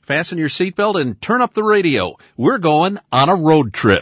Fasten your seatbelt and turn up the radio. We're going on a road trip.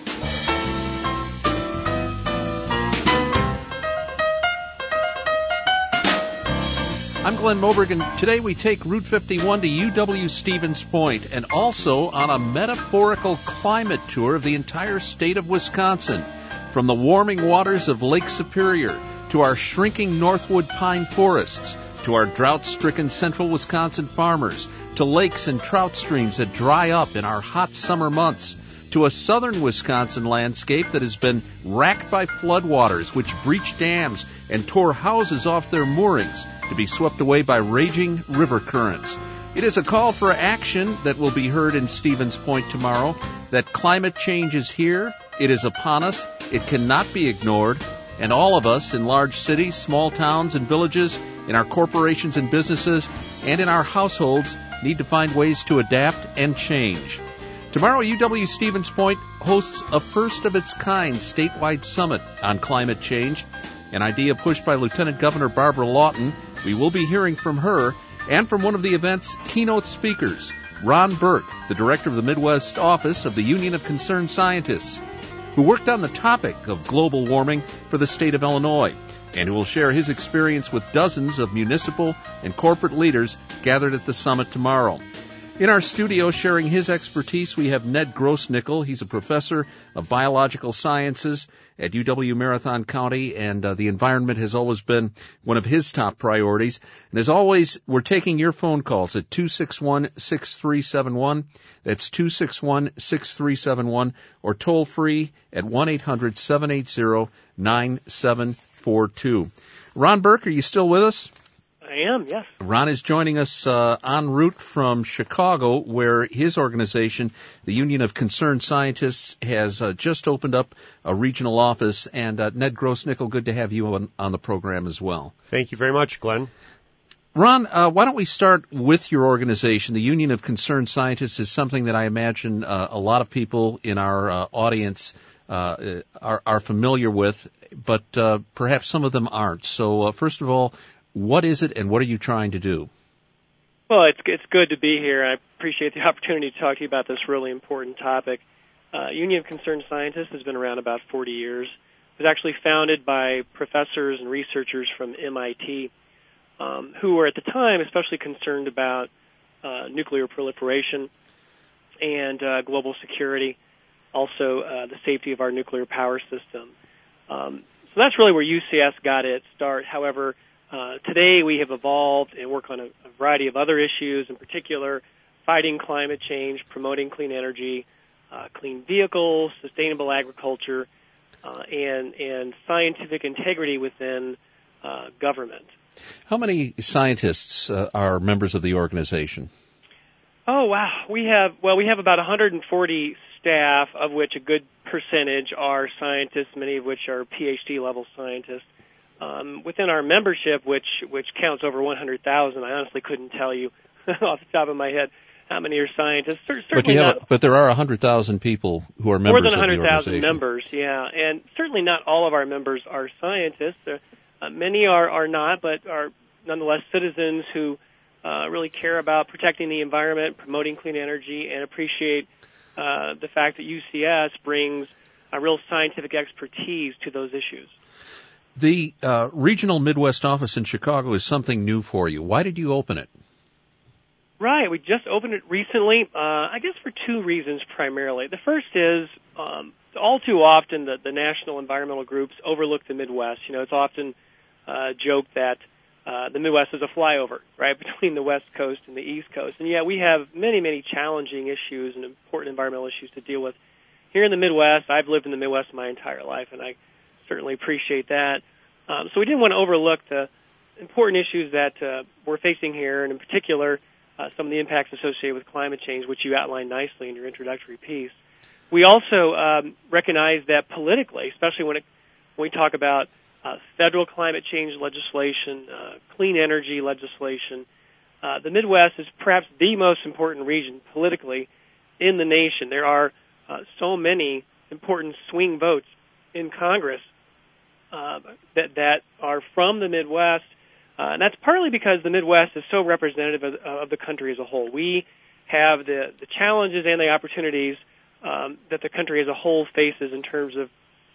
I'm Glenn Moberg, and today we take Route 51 to UW-Stevens Point and also on a metaphorical climate tour of the entire state of Wisconsin, from the warming waters of Lake Superior to our shrinking Northwood pine forests, to our drought-stricken central Wisconsin farmers, to lakes and trout streams that dry up in our hot summer months, to a southern Wisconsin landscape that has been racked by floodwaters which breached dams and tore houses off their moorings to be swept away by raging river currents. It is a call for action that will be heard in Stevens Point tomorrow, that climate change is here, it is upon us, it cannot be ignored, and all of us in large cities, small towns and villages, in our corporations and businesses, and in our households need to find ways to adapt and change. Tomorrow, UW-Stevens Point hosts a first-of-its-kind statewide summit on climate change, an idea pushed by Lieutenant Governor Barbara Lawton. We will be hearing from her and from one of the event's keynote speakers, Ron Burke, the director of the Midwest office of the Union of Concerned Scientists, who worked on the topic of global warming for the state of Illinois, and who will share his experience with dozens of municipal and corporate leaders gathered at the summit tomorrow. In our studio, sharing his expertise, we have Ned Grossnickel. He's a professor of biological sciences at UW-Marathon County, and the environment has always been one of his top priorities. And as always, we're taking your phone calls at 261-6371. That's 261-6371, or toll free at 1-800-780-9742. Ron Burke, are you still with us? I am, yes. Ron is joining us en route from Chicago, where his organization, the Union of Concerned Scientists, has just opened up a regional office. And Ned Grossnickel, good to have you on the program as well. Thank you very much, Glenn. Ron, why don't we start with your organization? The Union of Concerned Scientists is something that I imagine a lot of people in our audience are familiar with, but perhaps some of them aren't. So first of all, what is it, and what are you trying to do? Well, it's good to be here. I appreciate the opportunity to talk to you about this really important topic. Union of Concerned Scientists has been around about 40 years. It was actually founded by professors and researchers from MIT who were at the time especially concerned about nuclear proliferation and global security, also the safety of our nuclear power system. So that's really where UCS got its start. However, today we have evolved and work on a variety of other issues, in particular fighting climate change, promoting clean energy, clean vehicles, sustainable agriculture, and scientific integrity within government. How many scientists are members of the organization? Oh, wow. We have about 140 staff, of which a good percentage are scientists, many of which are PhD-level scientists. Within our membership, which counts over 100,000, I honestly couldn't tell you off the top of my head how many are scientists. But there are 100,000 people who are members of the organization. More than 100,000 members, yeah. And certainly not all of our members are scientists. Many are not, but are nonetheless citizens who really care about protecting the environment, promoting clean energy, and appreciate the fact that UCS brings a real scientific expertise to those issues. The regional Midwest office in Chicago is something new for you. Why did you open it? Right, we just opened it recently, I guess for two reasons primarily. The first is all too often the national environmental groups overlook the Midwest. You know, it's often joked that the Midwest is a flyover, right, between the West Coast and the East Coast. And yet we have many, many challenging issues and important environmental issues to deal with. Here in the Midwest, I've lived in the Midwest my entire life, and I certainly appreciate that. So we didn't want to overlook the important issues that we're facing here, and in particular, some of the impacts associated with climate change, which you outlined nicely in your introductory piece. We also recognize that politically, especially when we talk about federal climate change legislation, clean energy legislation, the Midwest is perhaps the most important region politically in the nation. There are so many important swing votes in Congress that are from the Midwest, and that's partly because the Midwest is so representative of the country as a whole. We have the challenges and the opportunities that the country as a whole faces in terms of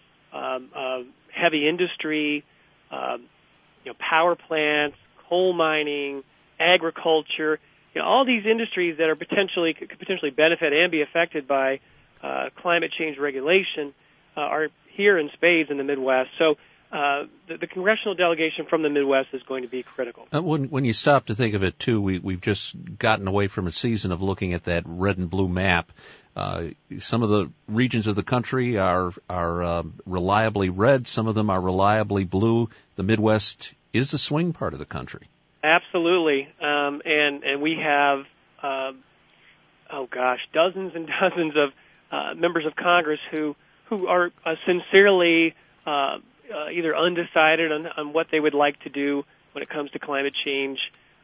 heavy industry, power plants, coal mining, agriculture, all these industries that could potentially benefit and be affected by climate change regulation are here in spades in the Midwest. So the congressional delegation from the Midwest is going to be critical. When you stop to think of it, too, we've just gotten away from a season of looking at that red and blue map. Some of the regions of the country are reliably red. Some of them are reliably blue. The Midwest is the swing part of the country. Absolutely. And we have, dozens and dozens of members of Congress who are sincerely either undecided on what they would like to do when it comes to climate change,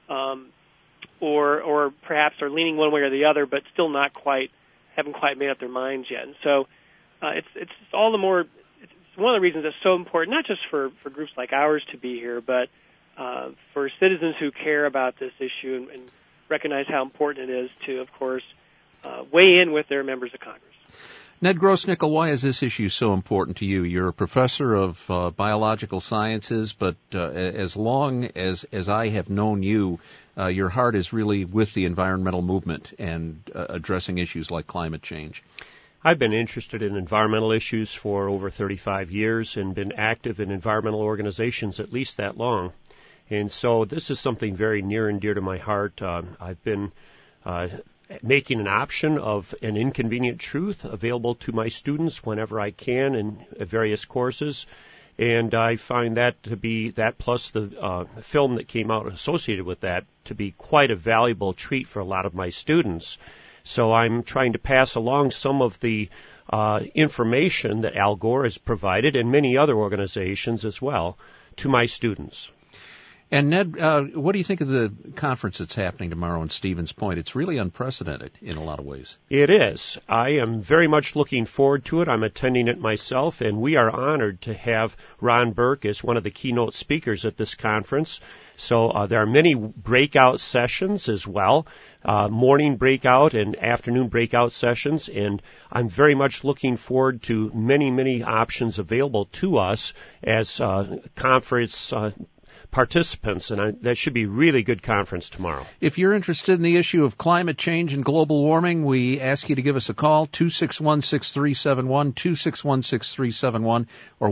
or perhaps are leaning one way or the other, but still haven't quite made up their minds yet. And so it's all the more. It's one of the reasons it's so important, not just for groups like ours to be here, but for citizens who care about this issue and recognize how important it is to, of course, weigh in with their members of Congress. Ned Grossnickel, why is this issue so important to you? You're a professor of biological sciences, but as long as I have known you, your heart is really with the environmental movement and addressing issues like climate change. I've been interested in environmental issues for over 35 years and been active in environmental organizations at least that long. And so this is something very near and dear to my heart. I've been making an option of an inconvenient truth available to my students whenever I can in various courses. And I find that to be, that plus the film that came out associated with that, to be quite a valuable treat for a lot of my students. So I'm trying to pass along some of the information that Al Gore has provided and many other organizations as well to my students. And Ned, what do you think of the conference that's happening tomorrow in Stevens Point? It's really unprecedented in a lot of ways. It is. I am very much looking forward to it. I'm attending it myself, and we are honored to have Ron Burke as one of the keynote speakers at this conference. So there are many breakout sessions as well, morning breakout and afternoon breakout sessions, and I'm very much looking forward to many, many options available to us as conference participants, and that should be a really good conference tomorrow. If you're interested in the issue of climate change and global warming, we ask you to give us a call, 261-6371, 261-6371, or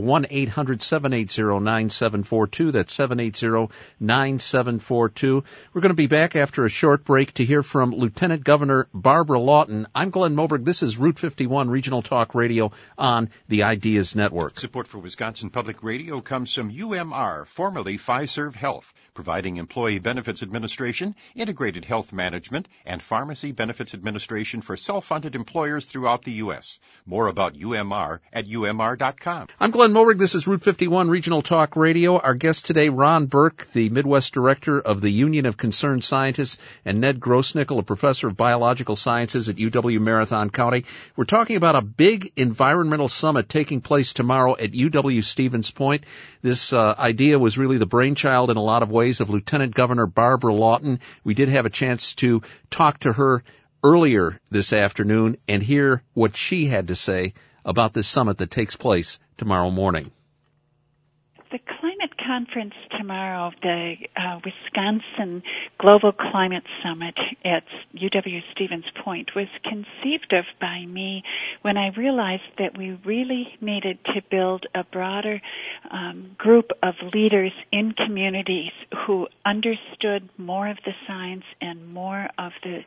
1-800-780-9742. That's 780-9742. We're going to be back after a short break to hear from Lieutenant Governor Barbara Lawton. I'm Glenn Moberg. This is Route 51 Regional Talk Radio on the Ideas Network. Support for Wisconsin Public Radio comes from UMR, formerly Fiserv Health, providing employee benefits administration, integrated health management, and pharmacy benefits administration for self-funded employers throughout the U.S. More about UMR at umr.com. I'm Glenn Moberg. This is Route 51 Regional Talk Radio. Our guest today, Ron Burke, the Midwest Director of the Union of Concerned Scientists, and Ned Grossnickel, a professor of biological sciences at UW-Marathon County. We're talking about a big environmental summit taking place tomorrow at UW-Stevens Point. This idea was really the brainchild in a lot of ways of Lieutenant Governor Barbara Lawton. We did have a chance to talk to her earlier this afternoon and hear what she had to say about this summit that takes place tomorrow morning. The climate conference tomorrow, the Wisconsin Global Climate Summit at UW-Stevens Point, was conceived of by me when I realized that we really needed to build a broader group of leaders in communities who understood more of the science and more of the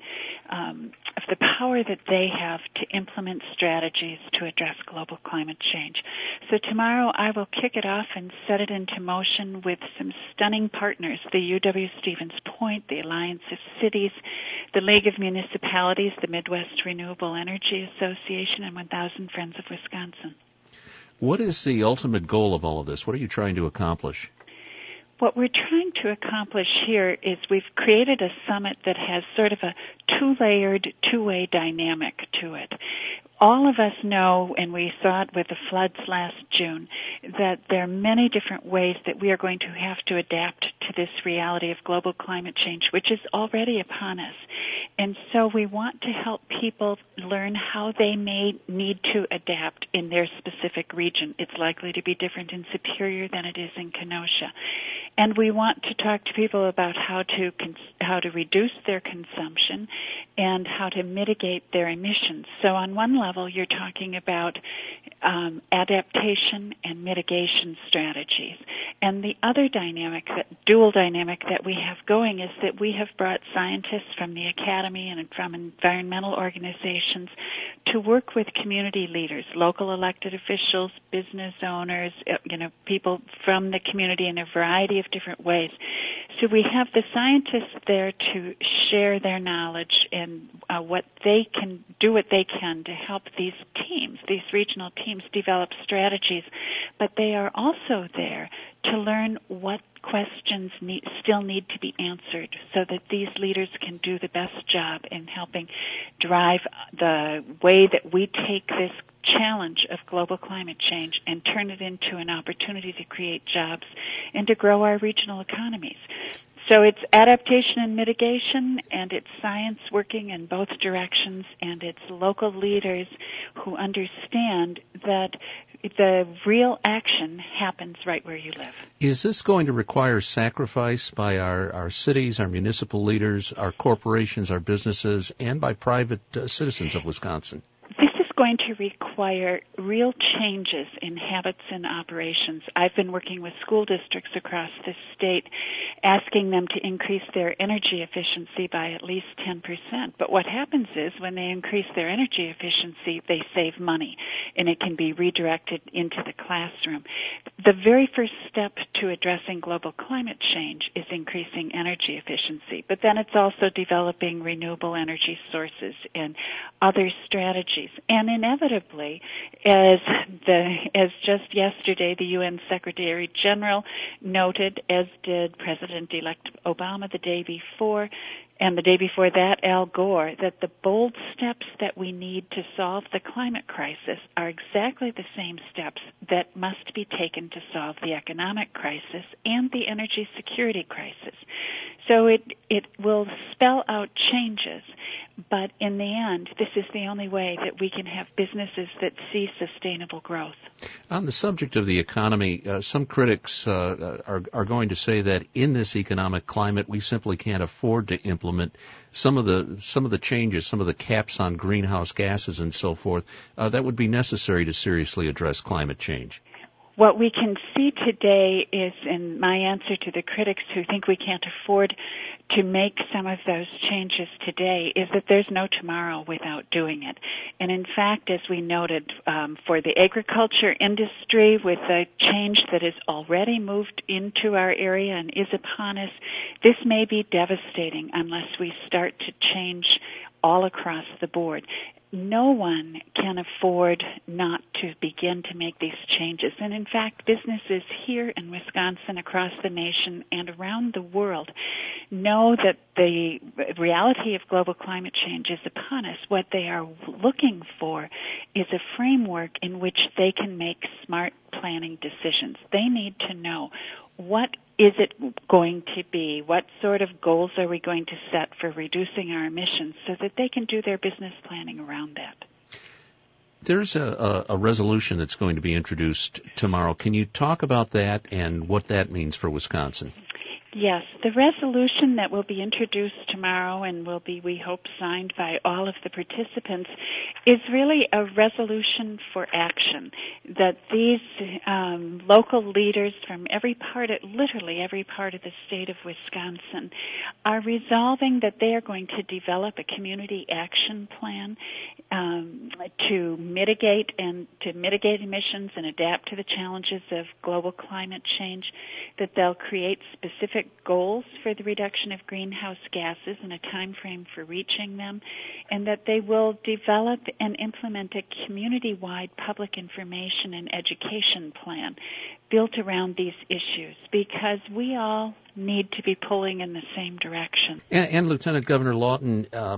power that they have to implement strategies to address global climate change. So tomorrow I will kick it off and set it into motion with some stunning partners, the UW-Stevens Point, the Alliance of Cities, the League of Municipalities, the Midwest Renewable Energy Association, and 1,000 Friends of Wisconsin. What is the ultimate goal of all of this? What are you trying to accomplish? What we're trying to accomplish here is we've created a summit that has sort of a two-layered, two-way dynamic to it. All of us know, and we saw it with the floods last June, that there are many different ways that we are going to have to adapt to this reality of global climate change, which is already upon us. And so we want to help people learn how they may need to adapt in their specific region. It's likely to be different in Superior than it is in Kenosha. And we want to talk to people about how to reduce their consumption and how to mitigate their emissions. So on one level, you're talking about adaptation and mitigation strategies. And the other dynamic, that dual dynamic that we have going, is that we have brought scientists from the academy and from environmental organizations to work with community leaders, local elected officials, business owners, people from the community in a variety of different ways. So we have the scientists there to share their knowledge and what they can to help these teams, these regional teams, develop strategies. But they are also there to learn what questions still need to be answered so that these leaders can do the best job in helping drive the way that we take this challenge of global climate change and turn it into an opportunity to create jobs and to grow our regional economies. So it's adaptation and mitigation, and it's science working in both directions, and it's local leaders who understand that the real action happens right where you live. Is this going to require sacrifice by our cities, our municipal leaders, our corporations, our businesses, and by private citizens of Wisconsin? Going to require real changes in habits and operations. I've been working with school districts across the state, asking them to increase their energy efficiency by at least 10%. But what happens is when they increase their energy efficiency, they save money, and it can be redirected into the classroom. The very first step to addressing global climate change is increasing energy efficiency, but then it's also developing renewable energy sources and other strategies. And inevitably, as just yesterday the UN Secretary General noted, as did President-elect Obama the day before, and the day before that Al Gore, that the bold steps that we need to solve the climate crisis are exactly the same steps that must be taken to solve the economic crisis and the energy security crisis. So it will spell out changes, but in the end, this is the only way that we can have businesses that see sustainable growth. On the subject of the economy, some critics are going to say that in this economic climate, we simply can't afford to implement some of the changes, some of the caps on greenhouse gases and so forth, that would be necessary to seriously address climate change. What we can see today is, in my answer to the critics who think we can't afford to make some of those changes today, is that there's no tomorrow without doing it. And in fact, as we noted, for the agriculture industry, with the change that has already moved into our area and is upon us, this may be devastating unless we start to change all across the board. No one can afford not to begin to make these changes. And in fact, businesses here in Wisconsin, across the nation, and around the world know that the reality of global climate change is upon us. What they are looking for is a framework in which they can make smart planning decisions. They need to know, what is it going to be? What sort of goals are we going to set for reducing our emissions so that they can do their business planning around that? There's a resolution that's going to be introduced tomorrow. Can you talk about that and what that means for Wisconsin? Yes, the resolution that will be introduced tomorrow and will be, we hope, signed by all of the participants is really a resolution for action, that these local leaders from literally every part of the state of Wisconsin are resolving that they are going to develop a community action plan to mitigate emissions and adapt to the challenges of global climate change, that they'll create specific goals for the reduction of greenhouse gases and a time frame for reaching them, and that they will develop and implement a community-wide public information and education plan built around these issues, because we all need to be pulling in the same direction. And Lieutenant Governor Lawton,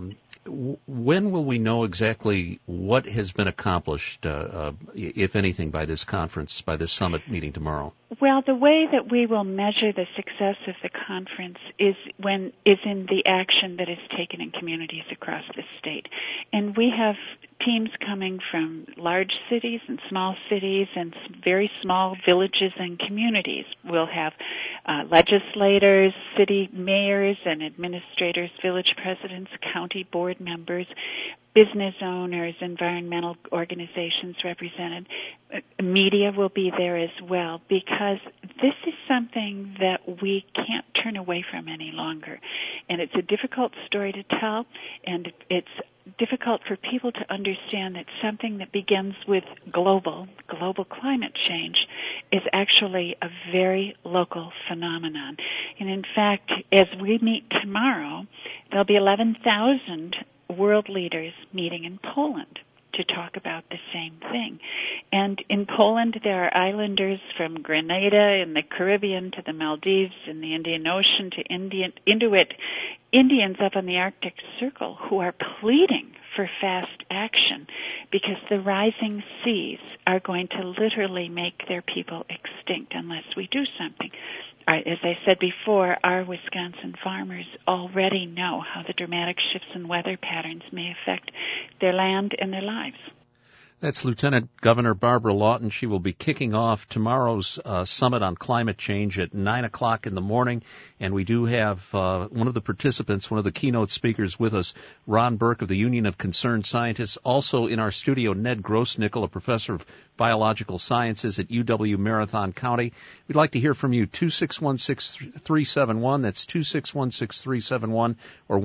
When will we know exactly what has been accomplished, if anything, by this conference, by this summit meeting tomorrow? Well, the way that we will measure the success of the conference is in the action that is taken in communities across the state. And we have teams coming from large cities and small cities and very small villages and communities. We'll have legislators, city mayors and administrators, village presidents, county board members, business owners, environmental organizations represented. Media will be there as well, because this is something that we can't turn away from any longer. And it's a difficult story to tell, and it's difficult for people to understand that something that begins with global climate change is actually a very local phenomenon. And in fact, as we meet tomorrow, there'll be 11,000 world leaders meeting in Poland to talk about the same thing. And in Poland, there are islanders from Grenada in the Caribbean to the Maldives in the Indian Ocean to Inuit Indians up on the Arctic Circle who are pleading for fast action because the rising seas are going to literally make their people extinct unless we do something. As I said before, our Wisconsin farmers already know how the dramatic shifts in weather patterns may affect their land and their lives. That's Lieutenant Governor Barbara Lawton. She will be kicking off tomorrow's summit on climate change at 9 o'clock in the morning. And we do have one of the participants, one of the keynote speakers with us, Ron Burke of the Union of Concerned Scientists. Also in our studio, Ned Grossnickel, a professor of biological sciences at UW Marathon County. We'd like to hear from you, 2616371. That's 2616371 or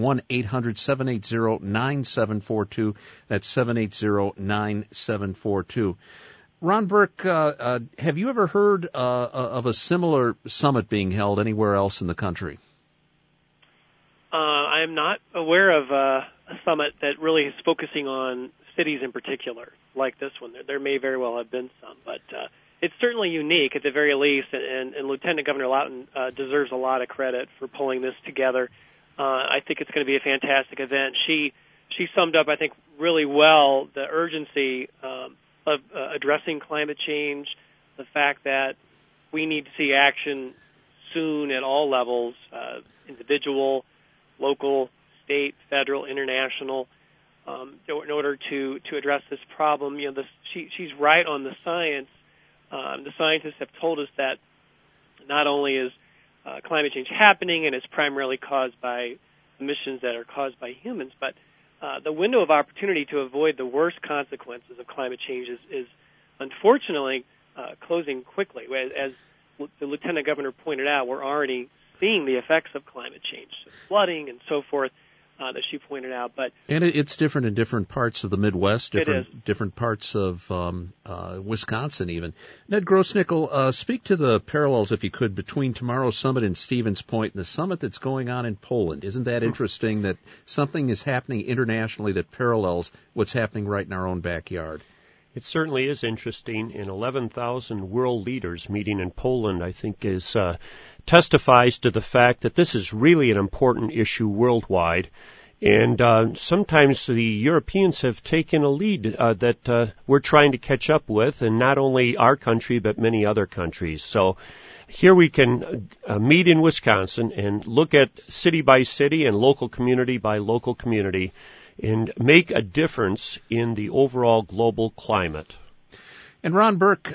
1-800-780-9742. That's 780-9742. Ron Burke, have you ever heard of a similar summit being held anywhere else in the country? I am not aware of a summit that really is focusing on cities in particular, like this one. There may very well have been some, but it's certainly unique at the very least, and Lieutenant Governor Lawton deserves a lot of credit for pulling this together. I think it's going to be a fantastic event. She summed up, I think, really well the urgency of addressing climate change, the fact that we need to see action soon at all levels, individual, local, state, federal, international, in order to address this problem. You know, she's right on the science. The scientists have told us that not only is climate change happening and it's primarily caused by emissions that are caused by humans, but the window of opportunity to avoid the worst consequences of climate change is unfortunately closing quickly. As the Lieutenant Governor pointed out, we're already seeing the effects of climate change, flooding and so forth, that she pointed out. And it's different in different parts of the Midwest, different parts of Wisconsin even. Ned Grossnickel, speak to the parallels, if you could, between tomorrow's summit in Stevens Point and the summit that's going on in Poland. Isn't that interesting that something is happening internationally that parallels what's happening right in our own backyard? It certainly is interesting. And 11,000 world leaders meeting in Poland, I think, testifies to the fact that this is really an important issue worldwide. And sometimes the Europeans have taken a lead that we're trying to catch up with, and not only our country, but many other countries. So here we can meet in Wisconsin and look at city by city and local community by local community and make a difference in the overall global climate. And Ron Burke,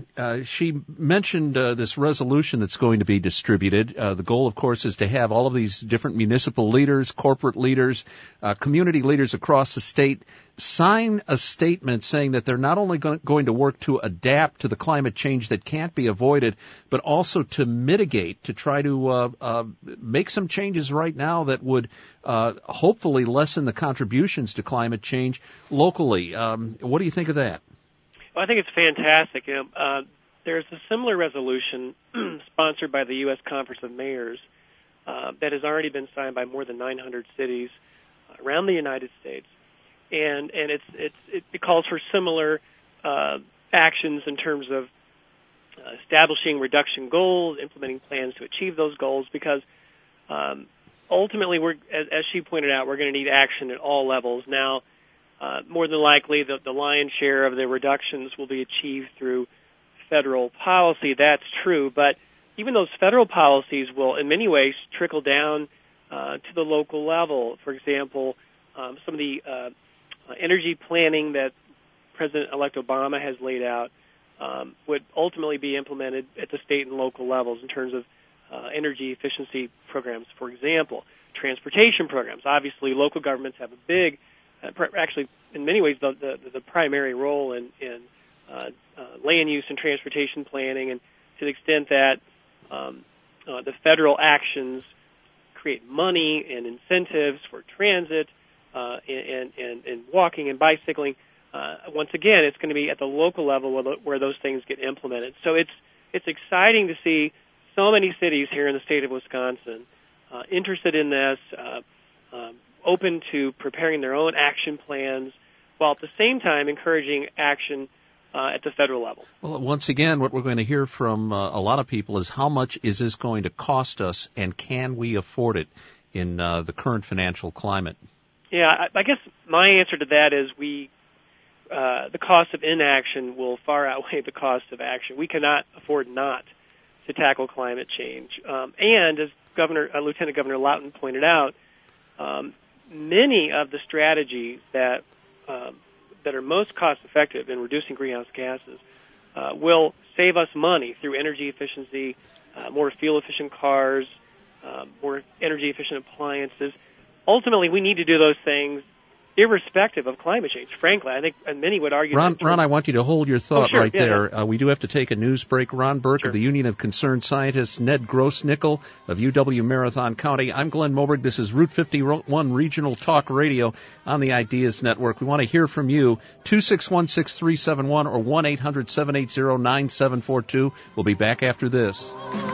she mentioned this resolution that's going to be distributed. The goal, of course, is to have all of these different municipal leaders, corporate leaders, community leaders across the state sign a statement saying that they're not only going to work to adapt to the climate change that can't be avoided, but also to mitigate, to try to make some changes right now that would hopefully lessen the contributions to climate change locally. What do you think of that? Well, I think it's fantastic. There's a similar resolution sponsored by the U.S. Conference of Mayors that has already been signed by more than 900 cities around the United States, and it calls for similar actions in terms of establishing reduction goals, implementing plans to achieve those goals, because ultimately, as she pointed out, we're going to need action at all levels. Now, more than likely, the lion's share of the reductions will be achieved through federal policy. That's true, but even those federal policies will, in many ways, trickle down to the local level. For example, some of the energy planning that President-elect Obama has laid out would ultimately be implemented at the state and local levels in terms of energy efficiency programs, for example. Transportation programs. Obviously, local governments have a big, actually, in many ways, the primary role in land use and transportation planning, and to the extent that the federal actions create money and incentives for transit and walking and bicycling, once again, it's going to be at the local level where those things get implemented. So it's exciting to see so many cities here in the state of Wisconsin interested in this, open to preparing their own action plans, while at the same time encouraging action at the federal level. Well, once again, what we're going to hear from a lot of people is how much is this going to cost us, and can we afford it in the current financial climate? Yeah, I guess my answer to that is the cost of inaction will far outweigh the cost of action. We cannot afford not to tackle climate change. And as Lieutenant Governor Lawton pointed out, many of the strategies that are most cost-effective in reducing greenhouse gases will save us money through energy efficiency, more fuel-efficient cars, more energy-efficient appliances. Ultimately, we need to do those things irrespective of climate change. Frankly, I think many would argue Ron, I want you to hold your thought right there. Yeah. We do have to take a news break. Ron Burke of the Union of Concerned Scientists, Ned Grossnickel of UW Marathon County. I'm Glenn Moberg. This is Route 51 Regional Talk Radio on the Ideas Network. We want to hear from you. 261-6371 or 1-800-780-9742. We'll be back after this.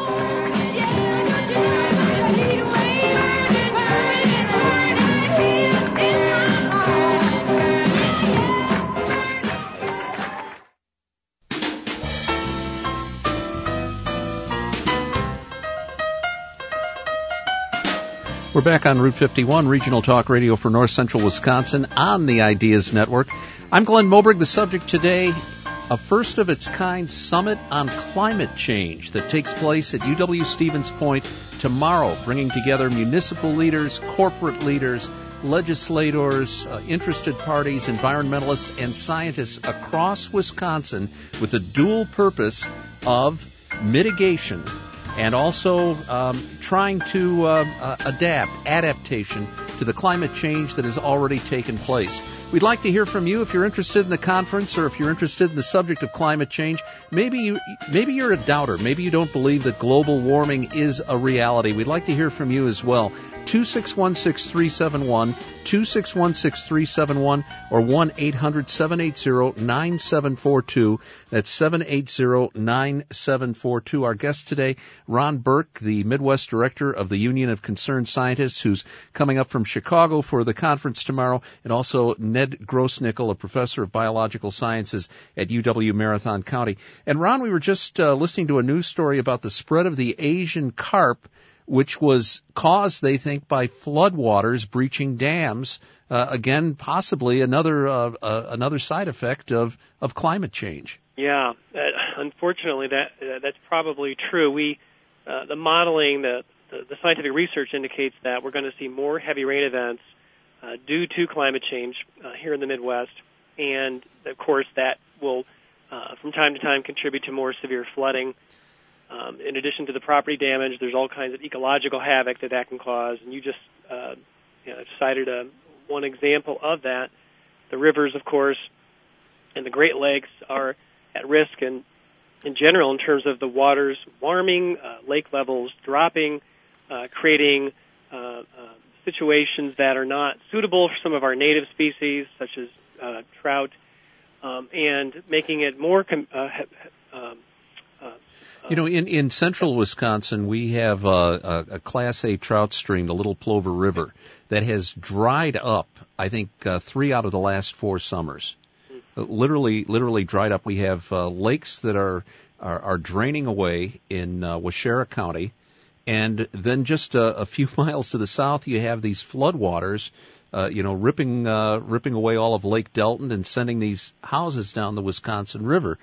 We're back on Route 51, Regional Talk Radio for North Central Wisconsin on the Ideas Network. I'm Glenn Moberg. The subject today, a first-of-its-kind summit on climate change that takes place at UW Stevens Point tomorrow, bringing together municipal leaders, corporate leaders, legislators, interested parties, environmentalists, and scientists across Wisconsin with the dual purpose of mitigation and also trying to adaptation to the climate change that has already taken place. We'd like to hear from you if you're interested in the conference or if you're interested in the subject of climate change. Maybe you're a doubter. Maybe you don't believe that global warming is a reality. We'd like to hear from you as well. 261-6371, 261-6371, or 1-800-780-9742. That's 780-9742. Our guest today, Ron Burke, the Midwest Director of the Union of Concerned Scientists, who's coming up from Chicago for the conference tomorrow, and also Ned Grossnickel, a professor of biological sciences at UW Marathon County. And Ron, we were just listening to a news story about the spread of the Asian carp, which was caused, they think, by floodwaters breaching dams. Again, possibly another side effect of climate change. Yeah, unfortunately, that's probably true. The modeling, the scientific research indicates that we're going to see more heavy rain events due to climate change here in the Midwest, and of course that will, from time to time, contribute to more severe flooding. In addition to the property damage, there's all kinds of ecological havoc that can cause, and you just cited one example of that. The rivers, of course, and the Great Lakes are at risk in general in terms of the waters warming, lake levels dropping, creating situations that are not suitable for some of our native species, such as trout, and making it more in central Wisconsin, we have a Class A trout stream, the Little Plover River, that has dried up, I think, 3 out of the last 4 summers. Literally dried up. We have lakes that are draining away in Waushara County, And then just a few miles to the south, you have these floodwaters, ripping away all of Lake Delton and sending these houses down the Wisconsin River.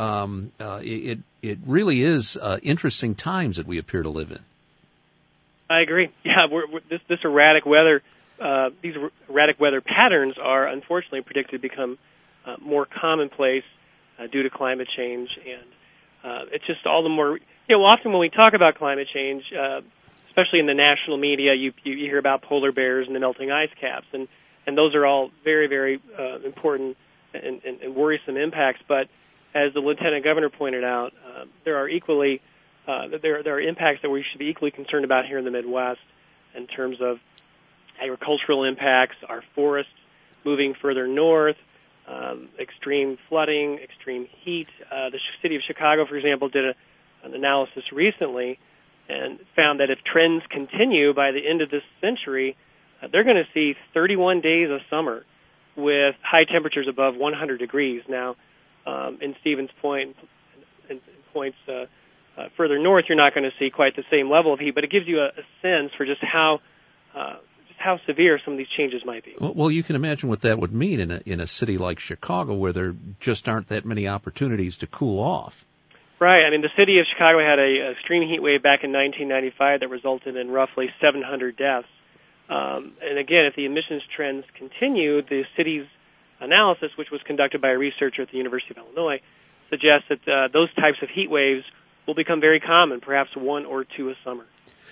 It really is interesting times that we appear to live in. I agree. Yeah, this erratic weather, these erratic weather patterns are unfortunately predicted to become more commonplace due to climate change, and it's just all the more. Often when we talk about climate change, especially in the national media, you hear about polar bears and the melting ice caps, and those are all very, very important and worrisome impacts. But as the Lieutenant Governor pointed out, there are equally there are impacts that we should be equally concerned about here in the Midwest in terms of agricultural impacts, our forests moving further north, extreme flooding, extreme heat. The city of Chicago, for example, did an analysis recently and found that if trends continue by the end of this century, they're going to see 31 days of summer with high temperatures above 100 degrees. Now, in Stevens Point and points further north, you're not going to see quite the same level of heat, but it gives you a sense for just how severe some of these changes might be. Well, you can imagine what that would mean in a city like Chicago, where there just aren't that many opportunities to cool off. Right. I mean, the city of Chicago had a extreme heat wave back in 1995 that resulted in roughly 700 deaths. And again, if the emissions trends continue, the city's analysis, which was conducted by a researcher at the University of Illinois, suggests that those types of heat waves will become very common, perhaps one or two a summer.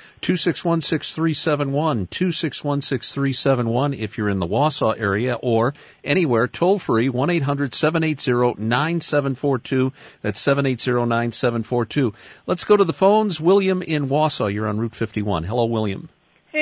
261-6371, 261-6371 if you're in the Wausau area or anywhere, toll free, 1-800-780-9742. That's 780-9742. Let's go to the phones. William in Wausau, you're on Route 51. Hello, William. Hey,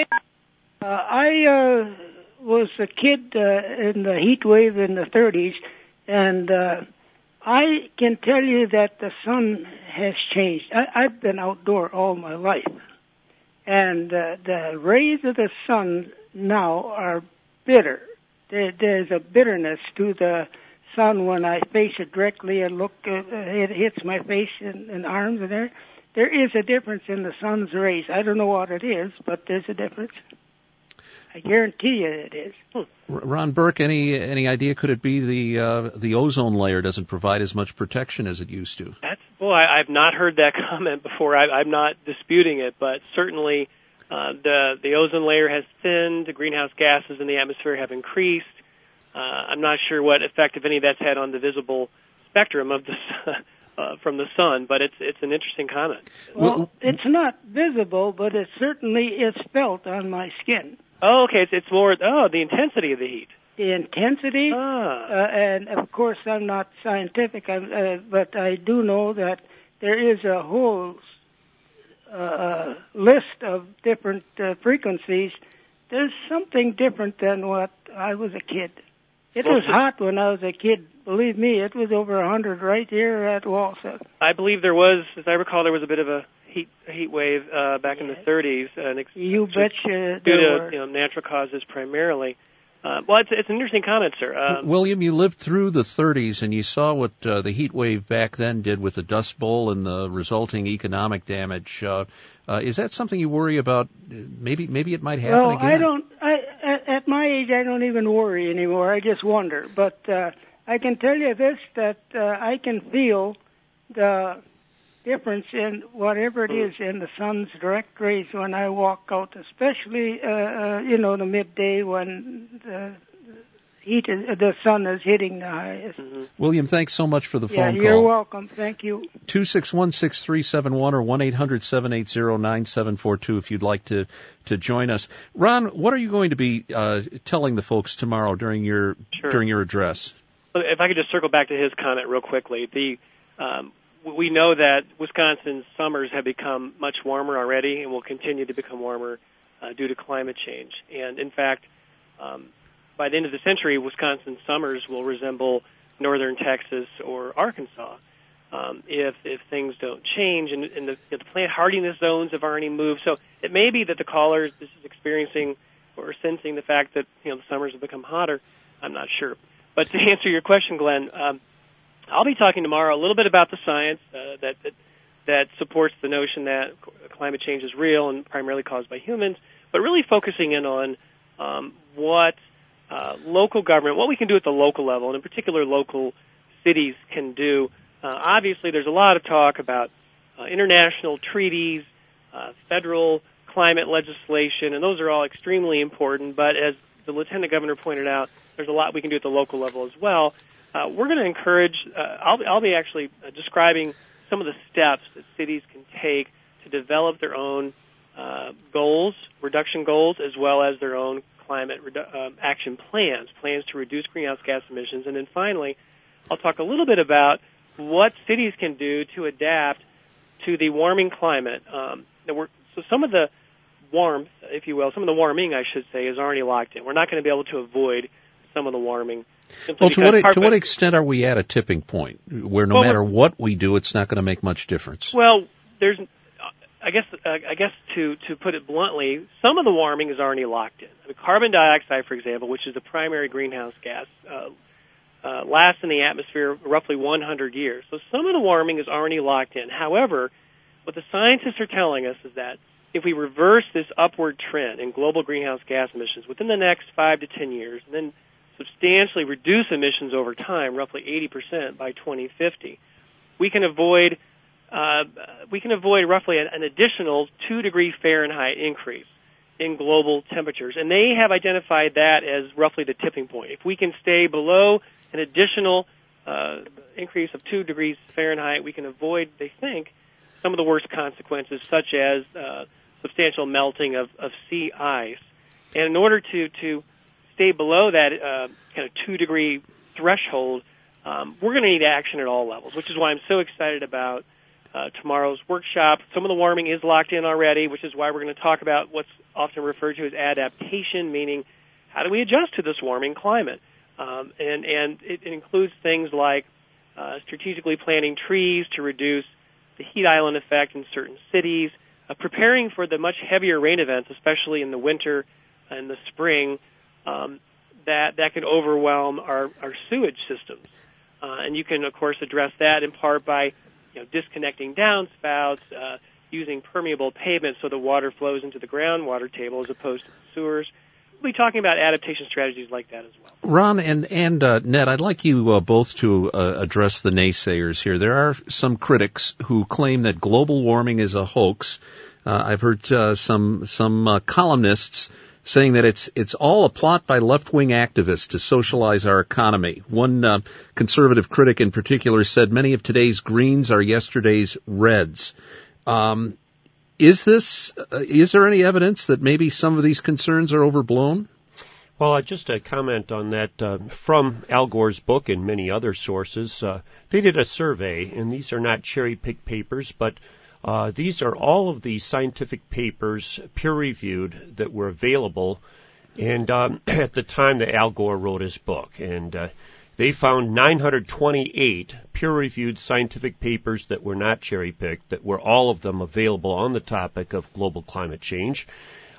I was a kid in the heat wave in the 30s, and I can tell you that the sun has changed. I've been outdoor all my life. And the rays of the sun now are bitter. There's a bitterness to the sun when I face it directly and look, it hits my face and arms and there. There is a difference in the sun's rays. I don't know what it is, but there's a difference. I guarantee you it is. Ron Burke, any idea? Could it be the ozone layer doesn't provide as much protection as it used to? I've not heard that comment before. I'm not disputing it, but certainly the ozone layer has thinned. The greenhouse gases in the atmosphere have increased. I'm not sure what effect, if any, that's had on the visible spectrum of from the sun, but it's an interesting comment. Well, it's not visible, but it certainly is felt on my skin. Oh, okay. It's more the intensity of the heat. The intensity, and of course I'm not scientific, but I do know that there is a whole list of different frequencies. There's something different than what I was a kid. It was hot when I was a kid. Believe me, it was over 100 right here at Wausau. I believe there was, as I recall, there was a bit of a heat wave back in the 30s. You betcha. Due to natural causes primarily. Well, it's an interesting comment, sir. William, you lived through the 30s, and you saw what the heat wave back then did with the Dust Bowl and the resulting economic damage. Is that something you worry about? Maybe it might happen again. I don't. At my age, I don't even worry anymore. I just wonder. But I can tell you this, that I can feel the difference in whatever it is in the sun's direct rays when I walk out, especially, the midday when the sun is hitting the highest. Mm-hmm. William, thanks so much for the phone call. You're welcome. Thank you. 261-6371 or 1-800-780-9742 if you'd like to join us. Ron, what are you going to be telling the folks tomorrow during your address? If I could just circle back to his comment real quickly. We know that Wisconsin's summers have become much warmer already and will continue to become warmer due to climate change. And in fact, by the end of the century, Wisconsin's summers will resemble northern Texas or Arkansas if things don't change. And the plant hardiness zones have already moved. So it may be that the caller is experiencing or sensing the fact that the summers have become hotter. I'm not sure. But to answer your question, Glenn, I'll be talking tomorrow a little bit about the science that that supports the notion that climate change is real and primarily caused by humans, but really focusing in on what local government, what we can do at the local level, and in particular local cities can do. Obviously, there's a lot of talk about international treaties, federal climate legislation, and those are all extremely important, but as the Lieutenant Governor pointed out, there's a lot we can do at the local level as well. We're going to encourage, I'll be actually describing some of the steps that cities can take to develop their own goals, reduction goals, as well as their own climate action plans to reduce greenhouse gas emissions. And then finally, I'll talk a little bit about what cities can do to adapt to the warming climate. So some of the warmth, if you will, some of the warming, I should say, is already locked in. We're not going to be able to avoid some of the warming. Well, to what extent are we at a tipping point where no matter what we do, it's not going to make much difference? Well, there's, I guess to put it bluntly, some of the warming is already locked in. I mean, carbon dioxide, for example, which is the primary greenhouse gas, lasts in the atmosphere roughly 100 years. So some of the warming is already locked in. However, what the scientists are telling us is that if we reverse this upward trend in global greenhouse gas emissions within the next 5 to 10 years, and then substantially reduce emissions over time, roughly 80% by 2050, we can avoid roughly an additional 2 degree Fahrenheit increase in global temperatures. And they have identified that as roughly the tipping point. If we can stay below an additional increase of 2 degrees Fahrenheit, we can avoid, they think, some of the worst consequences, such as substantial melting of sea ice. And in order to stay below that kind of 2 degree threshold, we're going to need action at all levels, which is why I'm so excited about tomorrow's workshop. Some of the warming is locked in already, which is why we're going to talk about what's often referred to as adaptation, meaning how do we adjust to this warming climate? And it includes things like strategically planting trees to reduce the heat island effect in certain cities, preparing for the much heavier rain events, especially in the winter and the spring, that could overwhelm our sewage systems. And you can, of course, address that in part by disconnecting downspouts, using permeable pavement so the water flows into the groundwater table as opposed to the sewers. We'll be talking about adaptation strategies like that as well. Ron and Ned, I'd like you both to address the naysayers here. There are some critics who claim that global warming is a hoax. I've heard some columnists saying that it's all a plot by left-wing activists to socialize our economy. One conservative critic in particular said many of today's Greens are yesterday's Reds. Is there any evidence that maybe some of these concerns are overblown? Well, just a comment on that. From Al Gore's book and many other sources, they did a survey, and these are not cherry-picked papers, but these are all of the scientific papers, peer-reviewed, that were available and at the time that Al Gore wrote his book. And they found 928 peer-reviewed scientific papers that were not cherry-picked, that were all of them available on the topic of global climate change,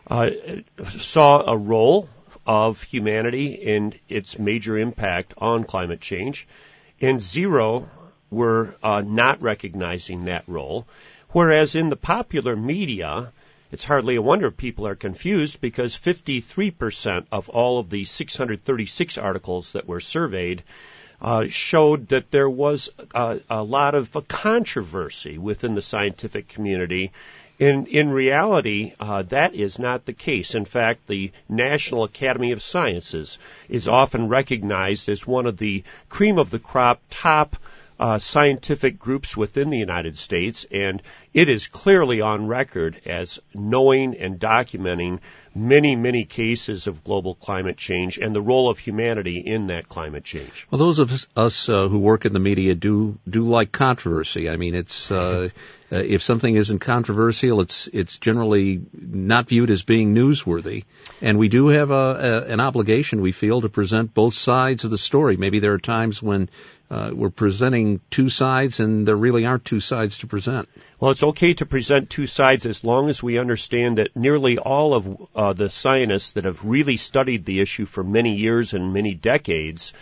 saw a role of humanity and its major impact on climate change, and 0 were not recognizing that role. Whereas in the popular media, it's hardly a wonder people are confused because 53% of all of the 636 articles that were surveyed showed that there was a lot of controversy within the scientific community. In reality, that is not the case. In fact, the National Academy of Sciences is often recognized as one of the cream of the crop top scientific groups within the United States, and it is clearly on record as knowing and documenting many, many cases of global climate change and the role of humanity in that climate change. Well, those of us who work in the media do like controversy. I mean, it's if something isn't controversial, it's generally not viewed as being newsworthy. And we do have an obligation, we feel, to present both sides of the story. Maybe there are times when we're presenting two sides and there really aren't two sides to present. Well, it's okay to present two sides as long as we understand that nearly all of the scientists that have really studied the issue for many years and many decades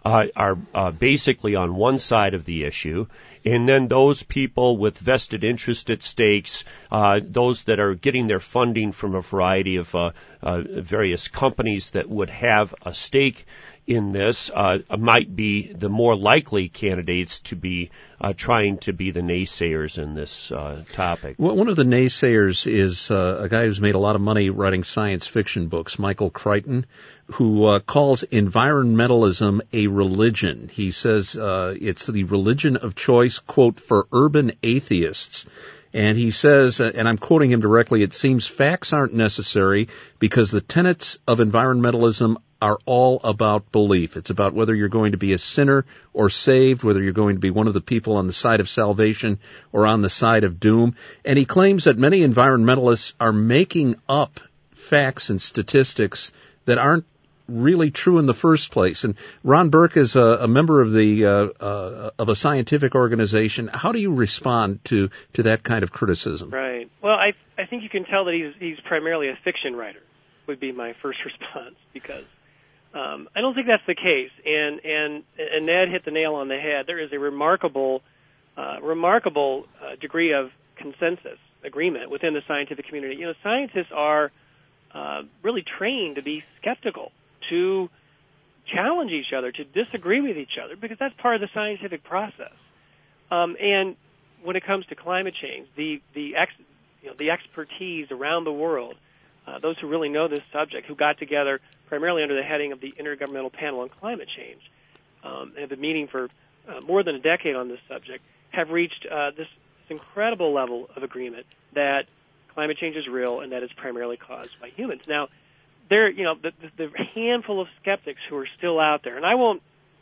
are basically on one side of the issue, and then those people with vested interest at stakes, those that are getting their funding from a variety of various companies that would have a stake in this, might be the more likely candidates to be trying to be the naysayers in this topic. Well, one of the naysayers is a guy who's made a lot of money writing science fiction books, Michael Crichton, who calls environmentalism a religion. He says it's the religion of choice, quote, for urban atheists. And he says, and I'm quoting him directly, it seems facts aren't necessary because the tenets of environmentalism are all about belief. It's about whether you're going to be a sinner or saved, whether you're going to be one of the people on the side of salvation or on the side of doom. And he claims that many environmentalists are making up facts and statistics that aren't really true in the first place. And Ron Burke is a member of of a scientific organization. How do you respond to that kind of criticism? Right. Well, I think you can tell that he's primarily a fiction writer, would be my first response, because I don't think that's the case. And Ned hit the nail on the head. There is a remarkable degree of consensus, agreement within the scientific community. You know, scientists are really trained to be skeptical, to challenge each other, to disagree with each other, because that's part of the scientific process. And when it comes to climate change, the expertise around the world, those who really know this subject, who got together primarily under the heading of the Intergovernmental Panel on Climate Change, and have been meeting for more than a decade on this subject, have reached this incredible level of agreement that climate change is real and that it's primarily caused by humans. Now, there, the handful of skeptics who are still out there, and I won't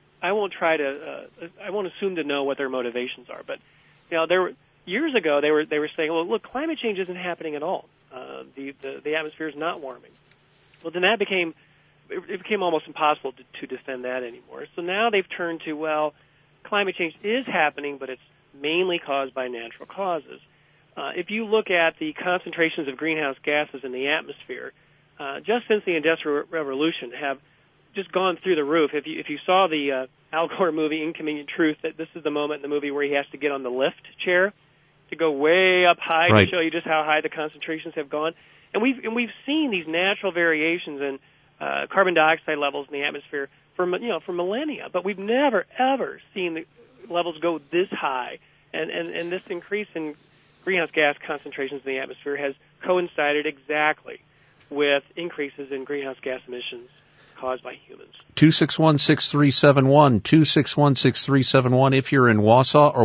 assume to know what their motivations are, but years ago they were saying, well, look, climate change isn't happening at all. The atmosphere is not warming. Well, then it became almost impossible to defend that anymore. So now they've turned to, well, climate change is happening, but it's mainly caused by natural causes. If you look at the concentrations of greenhouse gases in the atmosphere, just since the Industrial Revolution, have just gone through the roof. If you saw the Al Gore movie Inconvenient Truth, that this is the moment in the movie where he has to get on the lift chair to go way up high, right, to show you just how high the concentrations have gone. And we've seen these natural variations in carbon dioxide levels in the atmosphere for millennia, but we've never ever seen the levels go this high. And this increase in greenhouse gas concentrations in the atmosphere has coincided exactly with increases in greenhouse gas emissions caused by humans. 261-6371, 261-6371 if you're in Wausau, or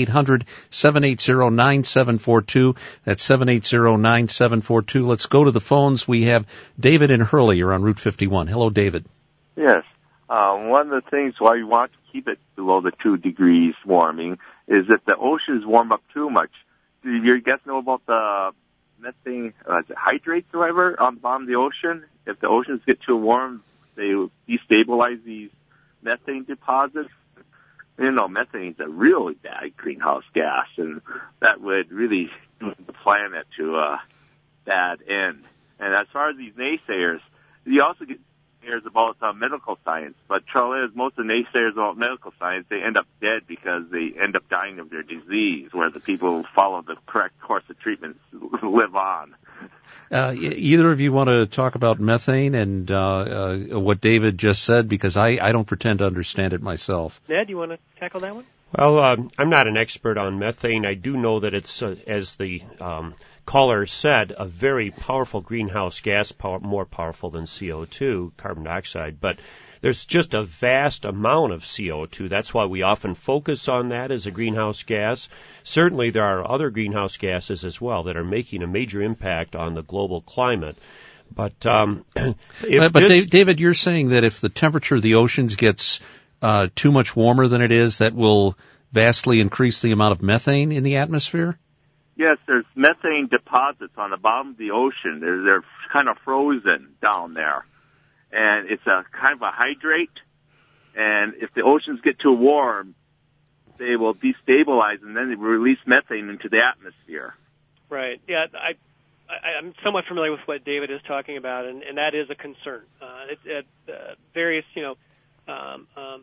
1-800-780-9742. That's 780-9742. Let's go to the phones. We have David in Hurley. You're on Route 51. Hello, David. Yes. One of the things why we want to keep it below the 2 degrees warming is if the oceans warm up too much. Do you guys know about the methane hydrates or whatever on the bottom of the ocean? If the oceans get too warm, they destabilize these methane deposits. Methane is a really bad greenhouse gas, and that would really do the planet to a bad end. And as far as these naysayers, you also get naysayers about medical science, but trouble is most of the naysayers about medical science, they end up dead because they end up dying of their disease, where the people who follow the correct course of treatments live on. Either of you want to talk about methane and what David just said? Because I don't pretend to understand it myself. Ned, you want to tackle that one? Well, I'm not an expert on methane. I do know that it's, as the caller said, a very powerful greenhouse gas, more powerful than CO2, carbon dioxide. But there's just a vast amount of CO2. That's why we often focus on that as a greenhouse gas. Certainly there are other greenhouse gases as well that are making a major impact on the global climate. But David, you're saying that if the temperature of the oceans gets too much warmer than it is, that will vastly increase the amount of methane in the atmosphere? Yes, there's methane deposits on the bottom of the ocean. They're kind of frozen down there. And it's a kind of a hydrate. And if the oceans get too warm, they will destabilize, and then they release methane into the atmosphere. Right. Yeah, I'm somewhat familiar with what David is talking about, and that is a concern. Various,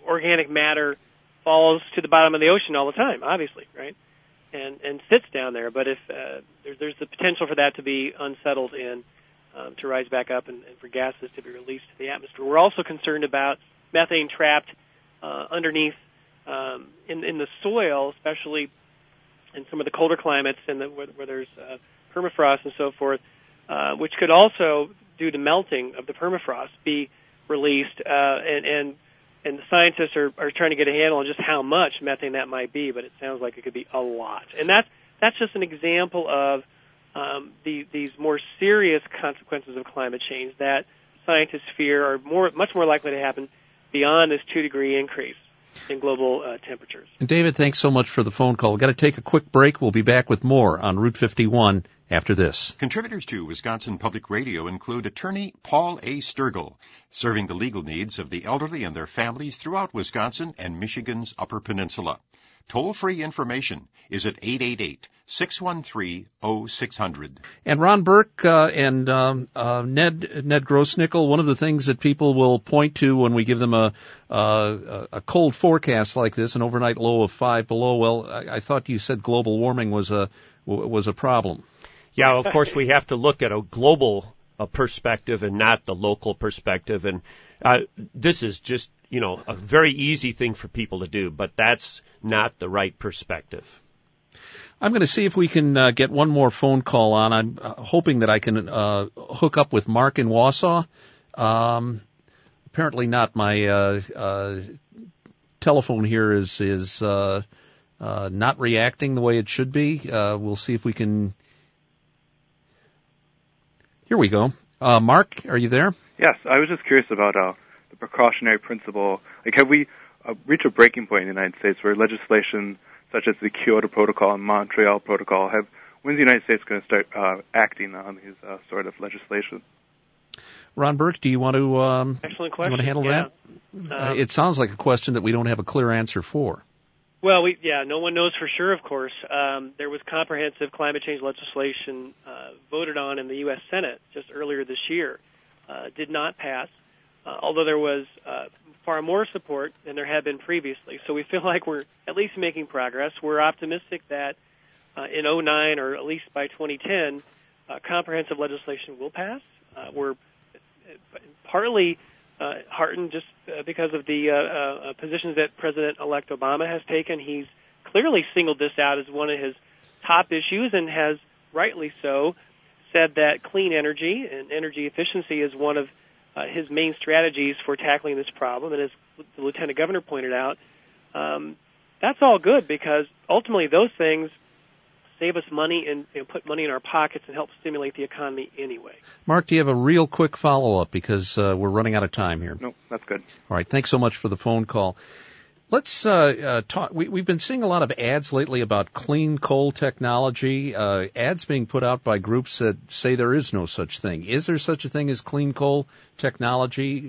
organic matter falls to the bottom of the ocean all the time, obviously, right? And sits down there. But if there's the potential for that to be unsettled and to rise back up and for gases to be released to the atmosphere. We're also concerned about methane trapped underneath in the soil, especially in some of the colder climates and where there's permafrost and so forth, which could also, due to melting of the permafrost, be released. And the scientists are trying to get a handle on just how much methane that might be, but it sounds like it could be a lot. And that's just an example of these more serious consequences of climate change that scientists fear are much more likely to happen beyond this 2-degree increase in global temperatures. And David, thanks so much for the phone call. We've got to take a quick break. We'll be back with more on Route 51 after this. Contributors to Wisconsin Public Radio include attorney Paul A. Sturgill, serving the legal needs of the elderly and their families throughout Wisconsin and Michigan's Upper Peninsula. Toll-free information is at 888-613-0600. And Ron Burke and Ned Grossnickel, one of the things that people will point to when we give them a cold forecast like this, an overnight low of 5 below, well, I thought you said global warming was a problem. Yeah, of course, we have to look at a global perspective and not the local perspective. And this is just, a very easy thing for people to do, but that's not the right perspective. I'm going to see if we can get one more phone call on. I'm hoping that I can hook up with Mark in Wausau. Apparently not. My telephone here is not reacting the way it should be. We'll see if we can. Here we go. Mark, are you there? Yes, I was just curious about the precautionary principle. Like, have we reached a breaking point in the United States where legislation such as the Kyoto Protocol and Montreal Protocol when's the United States going to start acting on these sort of legislation? Ron Burke, do you want to excellent question. You want to handle that? It sounds like a question that we don't have a clear answer for. Well, no one knows for sure, of course. There was comprehensive climate change legislation voted on in the U.S. Senate just earlier this year. Did not pass, although there was far more support than there had been previously. So we feel like we're at least making progress. We're optimistic that in 2009 or at least by 2010, comprehensive legislation will pass. We're partly heartened just because of the positions that President-elect Obama has taken. He's clearly singled this out as one of his top issues and has, rightly so, said that clean energy and energy efficiency is one of his main strategies for tackling this problem. And as the Lieutenant Governor pointed out, that's all good because ultimately those things save us money and put money in our pockets and help stimulate the economy anyway. Mark, do you have a real quick follow-up because we're running out of time here? No, that's good. All right, thanks so much for the phone call. Let's talk. We've been seeing a lot of ads lately about clean coal technology, ads being put out by groups that say there is no such thing. Is there such a thing as clean coal technology,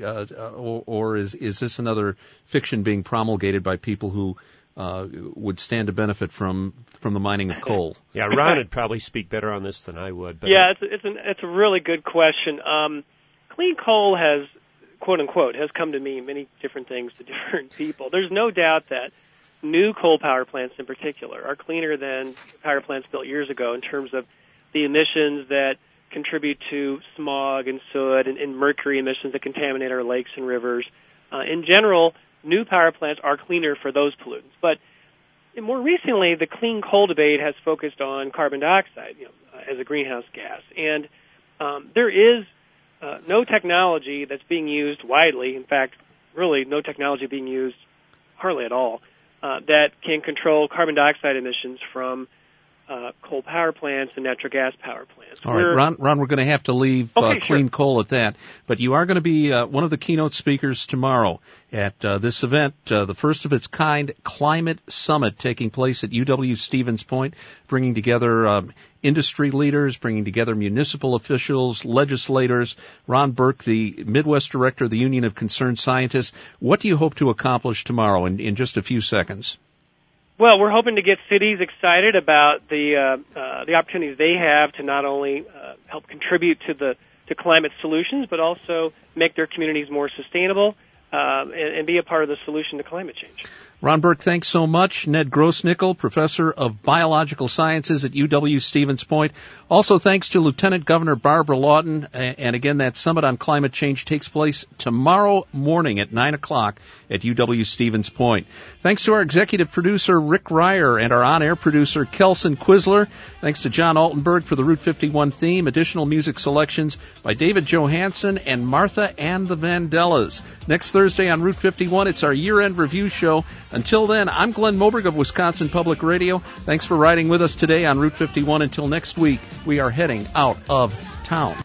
or is this another fiction being promulgated by people who would stand to benefit from the mining of coal? Yeah, Ron would probably speak better on this than I would. But yeah, it's a really good question. Clean coal has, quote unquote, has come to mean many different things to different people. There's no doubt that new coal power plants in particular are cleaner than power plants built years ago in terms of the emissions that contribute to smog and soot and mercury emissions that contaminate our lakes and rivers. In general, new power plants are cleaner for those pollutants. But more recently, the clean coal debate has focused on carbon dioxide as a greenhouse gas. And there is no technology that's being used widely, in fact, really no technology being used hardly at all, that can control carbon dioxide emissions from coal power plants and natural gas power plants. All right, Ron, we're going to have to leave clean coal at that. But you are going to be one of the keynote speakers tomorrow at this event, the first of its kind Climate Summit taking place at UW-Stevens Point, bringing together industry leaders, bringing together municipal officials, legislators. Ron Burke, the Midwest Director of the Union of Concerned Scientists. What do you hope to accomplish tomorrow in just a few seconds? Well, we're hoping to get cities excited about the opportunities they have to not only help contribute to climate solutions, but also make their communities more sustainable. and be a part of the solution to climate change. Ron Burke, thanks so much. Ned Grossnickel, Professor of Biological Sciences at UW-Stevens Point. Also, thanks to Lieutenant Governor Barbara Lawton. And again, that Summit on Climate Change takes place tomorrow morning at 9 o'clock at UW-Stevens Point. Thanks to our executive producer, Rick Ryer, and our on-air producer, Kelson Quisler. Thanks to John Altenberg for the Route 51 theme. Additional music selections by David Johansen and Martha and the Vandellas. Next Thursday on Route 51, it's our year-end review show. Until then, I'm Glenn Moberg of Wisconsin Public Radio. Thanks for riding with us today on Route 51. Until next week, we are heading out of town.